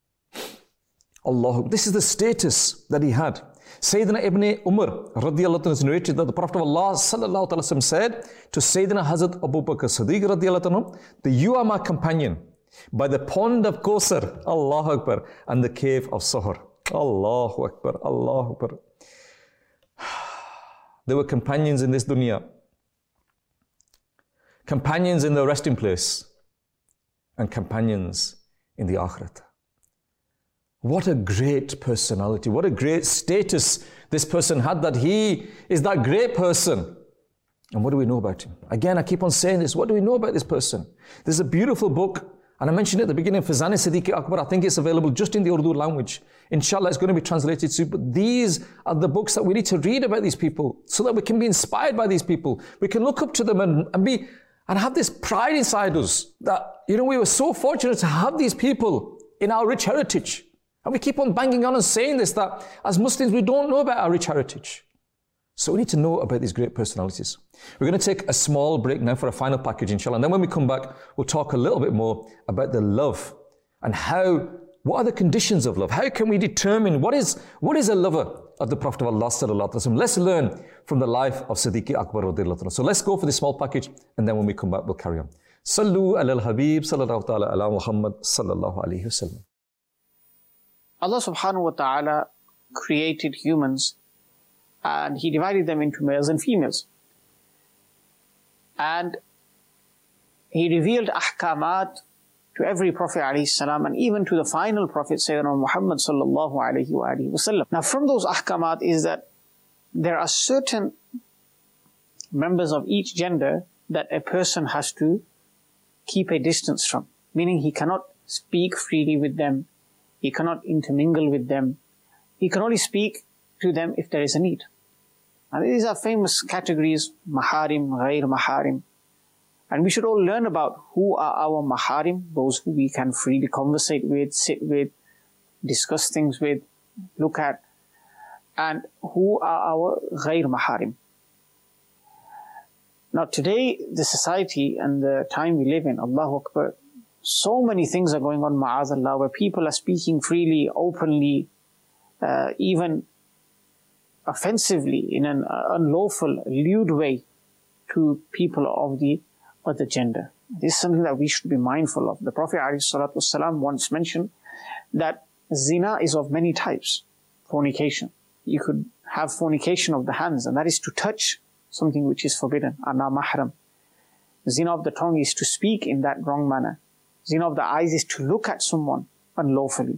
Allah, this is the status that he had. Sayyidina Ibn Umar radiallahu anhu has narrated that the Prophet of Allah sallallahu alaihi wasallam said to Sayyidina Hazrat Abu Bakr Siddiq radiallahu anhu, that you are my companion by the pond of Kawthar, Allahu Akbar, and the cave of Sahar. Allahu Akbar, Allahu Akbar. There were companions in this dunya, companions in the resting place, and companions in the akhirat. What a great personality, what a great status this person had, that he is that great person. And what do we know about him? Again, I keep on saying this, what do we know about this person? There's a beautiful book, and I mentioned it at the beginning, Fazan Siddiq Akbar. I think it's available just in the Urdu language. Inshallah, it's going to be translated soon. But these are the books that we need to read about these people so that we can be inspired by these people. We can look up to them and, and be and have this pride inside us that, you know, we were so fortunate to have these people in our rich heritage. And we keep on banging on and saying this, that as Muslims, we don't know about our rich heritage. So we need to know about these great personalities. We're going to take a small break now for a final package, inshallah. And then when we come back, we'll talk a little bit more about the love and how, what are the conditions of love? How can we determine what is, what is a lover of the Prophet of Allah sallallahu alaihi wasallam? Let's learn from the life of Siddiq Akbar radiyallahu anhu. So let's go for this small package, and then when we come back, we'll carry on. Sallu ala al-Habib sallallahu ta'ala ala Muhammad sallallahu alayhi wasallam. Allah subhanahu wa ta'ala created humans and He divided them into males and females. And He revealed ahkamat to every Prophet alayhi salam, and even to the final Prophet Sayyidina Muhammad sallallahu alayhi wa alihi wasallam. Now from those ahkamat is that there are certain members of each gender that a person has to keep a distance from. Meaning he cannot speak freely with them, he cannot intermingle with them, he can only speak to them if there is a need. And these are famous categories, maharim, ghair maharim. And we should all learn about who are our maharim, those who we can freely conversate with, sit with, discuss things with, look at, and who are our ghair maharim. Now today, the society and the time we live in, Allahu Akbar, so many things are going on, ma'azallah, where people are speaking freely, openly, uh, even offensively, in an uh, unlawful, lewd way to people of the other gender. This is something that we should be mindful of. The Prophet ﷺ once mentioned that zina is of many types. Fornication. You could have fornication of the hands, and that is to touch something which is forbidden, ana mahram. Zina of the tongue is to speak in that wrong manner. Zina of the eyes is to look at someone unlawfully.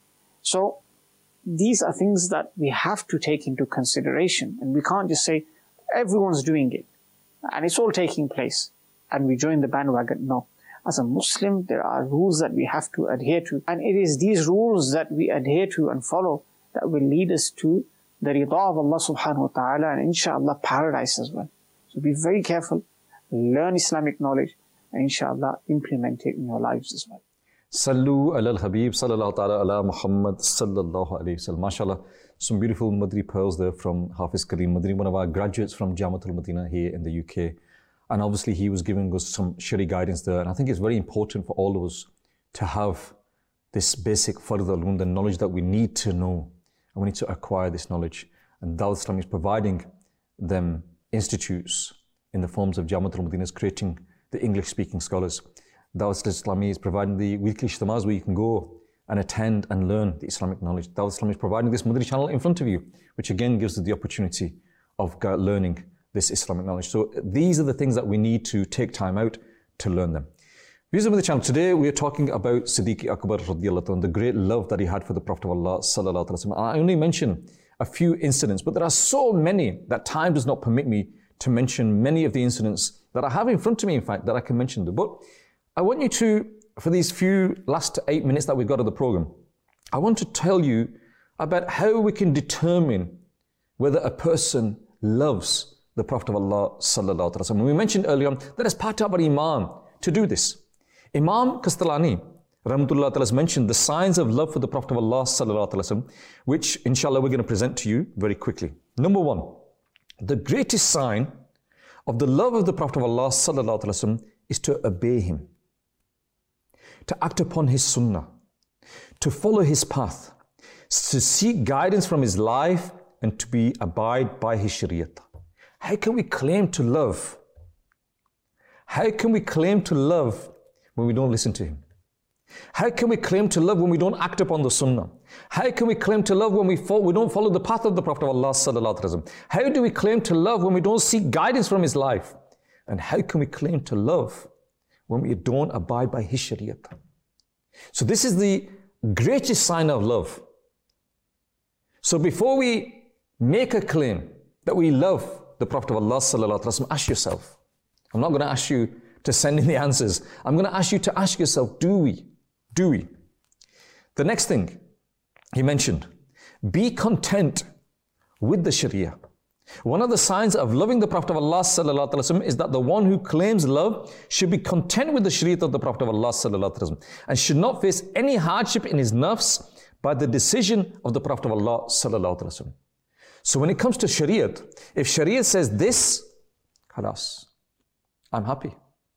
So, these are things that we have to take into consideration, and we can't just say, everyone's doing it, and it's all taking place, and we join the bandwagon. No. As a Muslim, there are rules that we have to adhere to, and it is these rules that we adhere to and follow that will lead us to the rida of Allah subhanahu wa ta'ala, and inshallah paradise as well. So be very careful, learn Islamic knowledge, and inshallah implement it in your lives as well. Sallu ala al-Habib sallallahu ta'ala ala Muhammad sallallahu alayhi wa sallam. MashaAllah, some beautiful Madri pearls there from Hafiz Kareem Madri, one of our graduates from Jamatul Madinah here in the U K. And obviously he was giving us some Shari guidance there. And I think it's very important for all of us to have this basic fard al-ulum, the knowledge that we need to know. And we need to acquire this knowledge. And Dawat Islam is providing them institutes in the forms of Jamatul Madinah, creating the English-speaking scholars. Dawat Islami is providing the weekly ijtimas where you can go and attend and learn the Islamic knowledge. Dawat Islam is providing this Madri channel in front of you, which again gives you the opportunity of learning this Islamic knowledge. So these are the things that we need to take time out to learn them. Viewers of the channel, today we are talking about Siddiq Akbar radiyallahu anhu, the great love that he had for the Prophet of Allah sallallahu alaihi wasallam. I only mention a few incidents, but there are so many that time does not permit me to mention many of the incidents that I have in front of me, in fact, that I can mention them. But I want you to, for these few last eight minutes that we've got of the program, I want to tell you about how we can determine whether a person loves the Prophet of Allah sallallahu alaihi wasallam. We mentioned earlier on that it's part of our iman to do this. Imam Kastalani rahmatullah ta'ala has mentioned the signs of love for the Prophet of Allah sallallahu alaihi wasallam, which inshallah we're going to present to you very quickly. Number one, the greatest sign of the love of the Prophet of Allah sallallahu alaihi wasallam is to obey him, to act upon his sunnah, to follow his path, to seek guidance from his life, and to be abide by his shariat. How can we claim to love? How can we claim to love when we don't listen to him? How can we claim to love when we don't act upon the sunnah? How can we claim to love when we, follow, we don't follow the path of the Prophet of Allah sallallahu alaihi wasallam? How do we claim to love when we don't seek guidance from his life? And how can we claim to love when we don't abide by his shariat? So this is the greatest sign of love. So before we make a claim that we love the Prophet of Allah sallallahu alaihi wasallam, ask yourself. I'm not going to ask you to send in the answers. I'm going to ask you to ask yourself, do we? Do we? The next thing he mentioned, be content with the Sharia. One of the signs of loving the Prophet of Allah sallallahu alaihi wasallam is that the one who claims love should be content with the Shariat of the Prophet of Allah sallallahu alaihi wasallam and should not face any hardship in his nafs by the decision of the Prophet of Allah sallallahu alaihi wasallam. So when it comes to Shariat, if Shariat says this, khalas, I'm happy.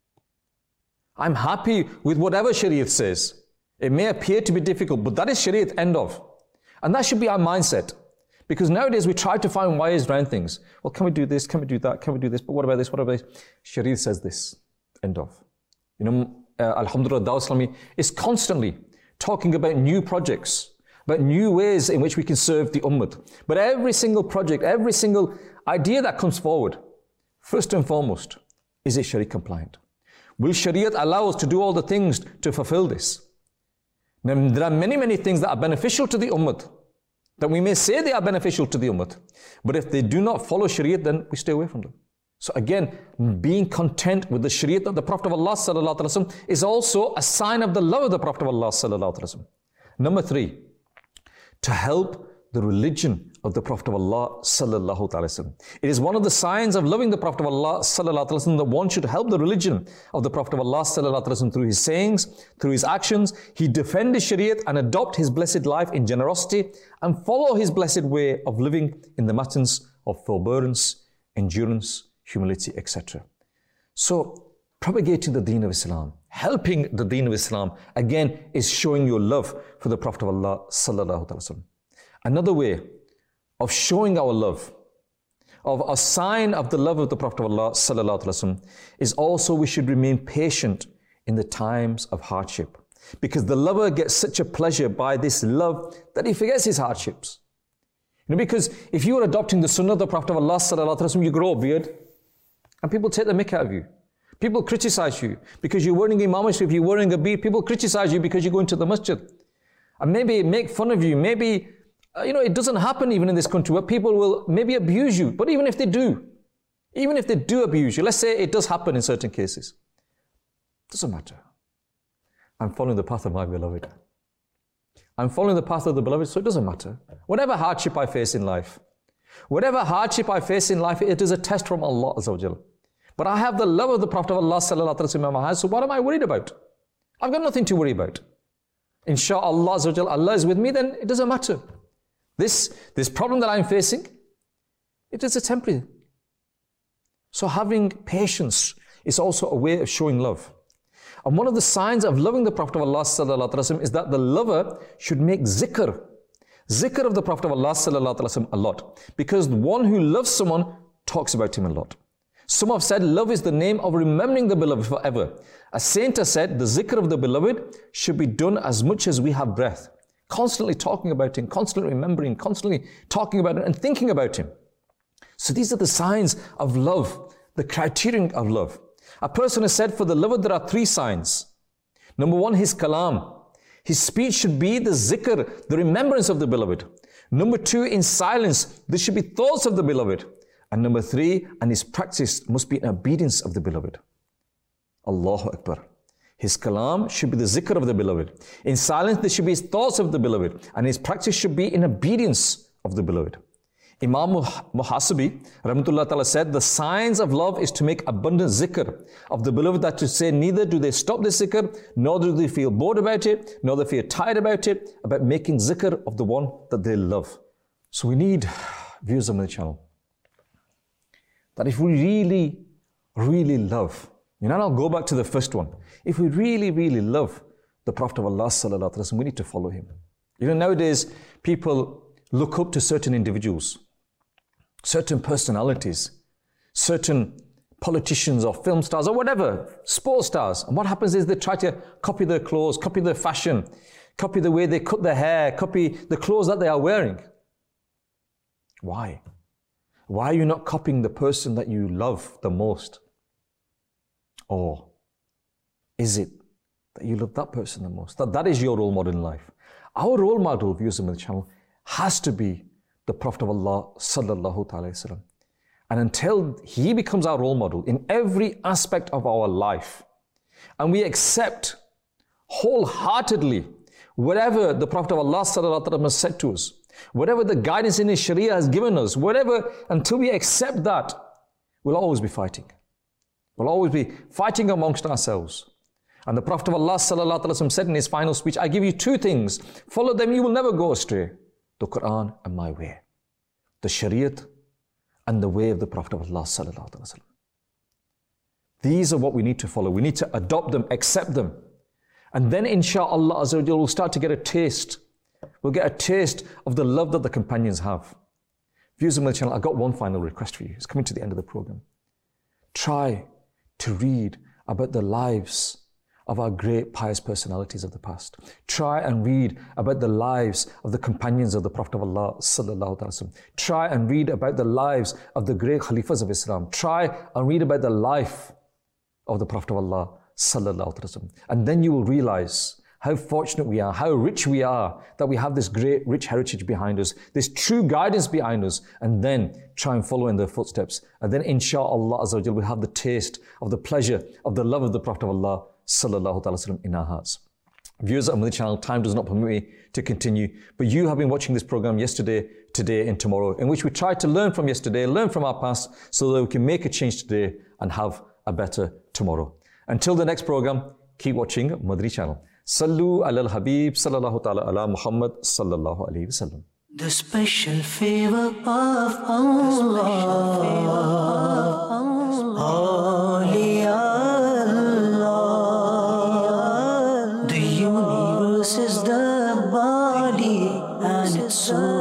I'm happy with whatever Shariat says. It may appear to be difficult, but that is Shariat, end of. And that should be our mindset. Because nowadays we try to find wires around things. Well, can we do this? Can we do that? Can we do this? But what about this? What about this? Shariat says this. End of. You know, uh, Alhamdulillah, Dawah Islami is constantly talking about new projects, about new ways in which we can serve the ummah. But every single project, every single idea that comes forward, first and foremost, is it Shariat compliant? Will Shariat allow us to do all the things to fulfill this? Now, there are many, many things that are beneficial to the ummah, that we may say they are beneficial to the ummah, but if they do not follow Shariat, then we stay away from them. So again, being content with the Shariat of the Prophet of Allah sallallahu alaihi wasallam is also a sign of the love of the Prophet of Allah sallallahu alaihi wasallam. Number three, to help the religion of the Prophet of Allah sallallahu alaihi wasallam. It is one of the signs of loving the Prophet of Allah sallallahu alaihi wasallam that one should help the religion of the Prophet of Allah sallallahu alaihi wasallam through his sayings, through his actions. He defend his Shariat and adopt his blessed life in generosity and follow his blessed way of living in the matters of forbearance, endurance, humility, et cetera. So propagating the deen of Islam, helping the deen of Islam, again, is showing your love for the Prophet of Allah sallallahu alaihi wasallam. Another way of showing our love, of a sign of the love of the Prophet of Allah sallallahu alaihi wasallam, is also we should remain patient in the times of hardship. Because the lover gets such a pleasure by this love that he forgets his hardships. You know, because if you are adopting the sunnah of the Prophet of Allah sallallahu alaihi wasallam, you grow a beard and people take the mick out of you. People criticize you because you're wearing imamah, if you're wearing a beard, people criticize you because you go into the masjid. And maybe make fun of you, maybe Uh, you know, it doesn't happen even in this country where people will maybe abuse you. But even if they do, even if they do abuse you, let's say it does happen in certain cases, it doesn't matter. I'm following the path of my beloved. I'm following the path of the beloved, so it doesn't matter. Whatever hardship I face in life, whatever hardship I face in life, it is a test from Allah Azza wa Jal. But I have the love of the Prophet of Allah sallallahu alaihi wasallam in my heart, so what am I worried about? I've got nothing to worry about. Insha'Allah Azza wa Jal, Allah is with me, then it doesn't matter. This, this problem that I'm facing, it is a temporary. So having patience is also a way of showing love. And one of the signs of loving the Prophet of Allah sallallahu alaihi wasallam is that the lover should make zikr. Zikr of the Prophet of Allah sallallahu alaihi wasallam a lot. Because the one who loves someone talks about him a lot. Some have said love is the name of remembering the beloved forever. A saint has said the zikr of the beloved should be done as much as we have breath. Constantly talking about him, constantly remembering, constantly talking about him and thinking about him. So these are the signs of love, the criterion of love. A person has said for the lover there are three signs. Number one, his kalam. His speech should be the zikr, the remembrance of the beloved. Number two, in silence, there should be thoughts of the beloved. And number three, and his practice must be in obedience of the beloved. Allahu Akbar. His kalam should be the zikr of the beloved. In silence, there should be his thoughts of the beloved. And his practice should be in obedience of the beloved. Imam Muhasibi, Rahmatullah Ta'ala, said, the signs of love is to make abundant zikr of the beloved, that to say neither do they stop the zikr, nor do they feel bored about it, nor they feel tired about it, about making zikr of the one that they love. So we need, viewers on the channel, that if we really, really love, you know, and I'll go back to the first one. If we really, really love the Prophet of Allah sallallahu alaihi wasallam, we need to follow him. You know, nowadays people look up to certain individuals, certain personalities, certain politicians or film stars or whatever, sports stars. And what happens is they try to copy their clothes, copy their fashion, copy the way they cut their hair, copy the clothes that they are wearing. Why? Why are you not copying the person that you love the most? Or is it that you love that person the most? That that is your role model in life. Our role model, viewers on the channel, has to be the Prophet of Allah sallallahu alaihi wasallam. And until he becomes our role model in every aspect of our life, and we accept wholeheartedly whatever the Prophet of Allah sallallahu alaihi wasallam has said to us, Whatever the guidance in His Sharia has given us, whatever, until we accept that, we'll always be fighting. We'll always be fighting amongst ourselves. And the Prophet of Allah sallallahu alaihi wasallam said in his final speech, I give you two things. Follow them, you will never go astray. The Quran and my way. The Shariat and the way of the Prophet of Allah sallallahu alaihi wasallam. These are what we need to follow. We need to adopt them, accept them. And then inshaAllah azza wa jalla, we'll start to get a taste. We'll get a taste of the love that the companions have. Viewers of my channel, I've got one final request for you. It's coming to the end of the program. Try to read about the lives of our great pious personalities of the past. Try and read about the lives of the companions of the Prophet of Allah sallallahu alaihi wasallam. Try and read about the lives of the great Khalifas of Islam. Try and read about the life of the Prophet of Allah sallallahu alaihi wasallam. And then you will realize how fortunate we are, how rich we are, that we have this great rich heritage behind us, this true guidance behind us, and then try and follow in their footsteps. And then inshaAllah azza wa jalla, we'll have the taste of the pleasure of the love of the Prophet of Allah sallallahu alaihi wasallam in our hearts. Viewers of the channel, time does not permit me to continue, but you have been watching this program yesterday, today and tomorrow, in which we try to learn from yesterday, learn from our past, so that we can make a change today and have a better tomorrow. Until the next program, keep watching Madri channel. Sallu ala al-Habib sallallahu ta'ala ala Muhammad sallallahu alayhi wa sallam. The special favor of Allah, Holy Allah. The universe is the body and its soul.